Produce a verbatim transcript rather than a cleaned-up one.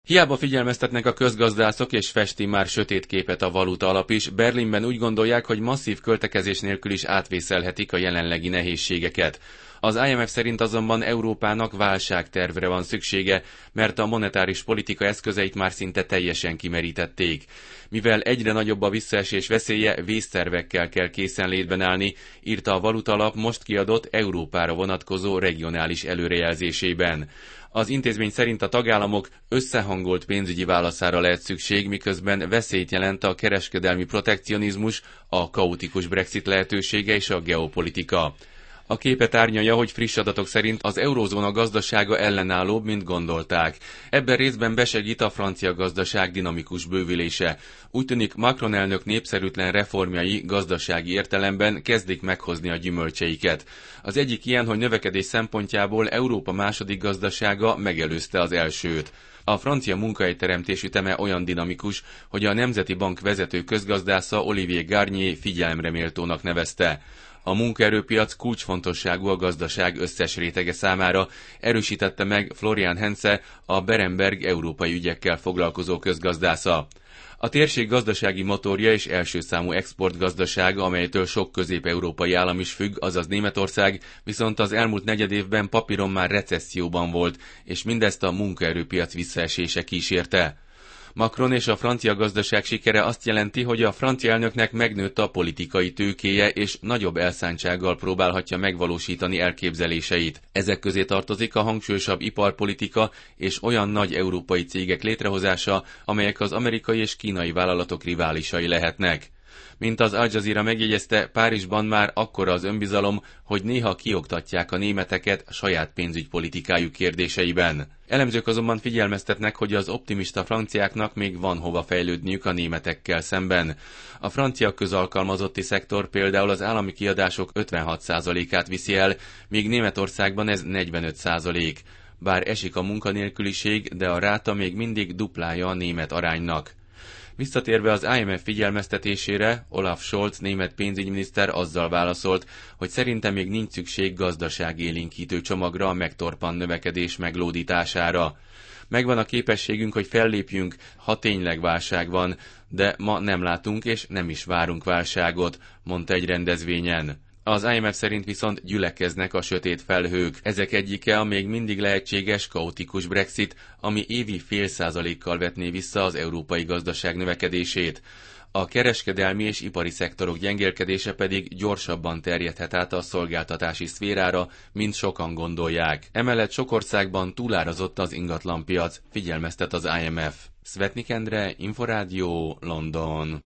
Hiába figyelmeztetnek a közgazdászok és festi már sötét képet a valuta alap is, Berlinben úgy gondolják, hogy masszív költekezés nélkül is átvészelhetik a jelenlegi nehézségeket. Az I M F szerint azonban Európának válságtervre van szüksége, mert a monetáris politika eszközeit már szinte teljesen kimerítették. Mivel egyre nagyobb a visszaesés veszélye, vésztervekkel kell készenlétben állni, írta a Valuta Alap most kiadott Európára vonatkozó regionális előrejelzésében. Az intézmény szerint a tagállamok összehangolt pénzügyi válaszára lehet szükség, miközben veszélyt jelent a kereskedelmi protekcionizmus, a kaotikus Brexit lehetősége és a geopolitika. A képet árnyalja, hogy friss adatok szerint az eurózóna gazdasága ellenállóbb, mint gondolták. Ebben részben besegít a francia gazdaság dinamikus bővülése. Úgy tűnik, Macron elnök népszerűtlen reformjai gazdasági értelemben kezdik meghozni a gyümölcseiket. Az egyik ilyen, hogy növekedés szempontjából Európa második gazdasága megelőzte az elsőt. A francia munkahelyteremtés üteme olyan dinamikus, hogy a Nemzeti Bank vezető közgazdásza Olivier Garnier figyelemre méltónak nevezte. A munkaerőpiac kulcsfontosságú a gazdaság összes rétege számára, erősítette meg Florian Hentze, a Berenberg európai ügyekkel foglalkozó közgazdásza. A térség gazdasági motorja és első számú exportgazdasága, amelytől sok közép-európai állam is függ, azaz Németország, viszont az elmúlt negyedévben papíron már recesszióban volt, és mindezt a munkaerőpiac visszaesése kísérte. Macron és a francia gazdaság sikere azt jelenti, hogy a francia elnöknek megnőtt a politikai tőkéje, és nagyobb elszántsággal próbálhatja megvalósítani elképzeléseit. Ezek közé tartozik a hangsúlyosabb iparpolitika és olyan nagy európai cégek létrehozása, amelyek az amerikai és kínai vállalatok riválisai lehetnek. Mint az Al Jazeera megjegyezte, Párizsban már akkora az önbizalom, hogy néha kioktatják a németeket a saját pénzügypolitikájuk kérdéseiben. Elemzők azonban figyelmeztetnek, hogy az optimista franciáknak még van hova fejlődniük a németekkel szemben. A francia közalkalmazotti szektor például az állami kiadások ötvenhat százalékát viszi el, míg Németországban ez negyvenöt százalék. Bár esik a munkanélküliség, de a ráta még mindig duplája a német aránynak. Visszatérve az I M F figyelmeztetésére, Olaf Scholz német pénzügyminiszter azzal válaszolt, hogy szerinte még nincs szükség gazdaságélénkítő csomagra a megtorpant növekedés meglódítására. Megvan a képességünk, hogy fellépjünk, ha tényleg válság van, de ma nem látunk és nem is várunk válságot, mondta egy rendezvényen. Az I M F szerint viszont gyülekeznek a sötét felhők. Ezek egyike a még mindig lehetséges kaotikus Brexit, ami évi fél százalékkal vetné vissza az európai gazdaság növekedését. A kereskedelmi és ipari szektorok gyengélkedése pedig gyorsabban terjedhet át a szolgáltatási szférára, mint sokan gondolják. Emellett sok országban túlárazott az ingatlanpiac, figyelmeztet az I M F. Szvetnik Endre, Inforádió, London.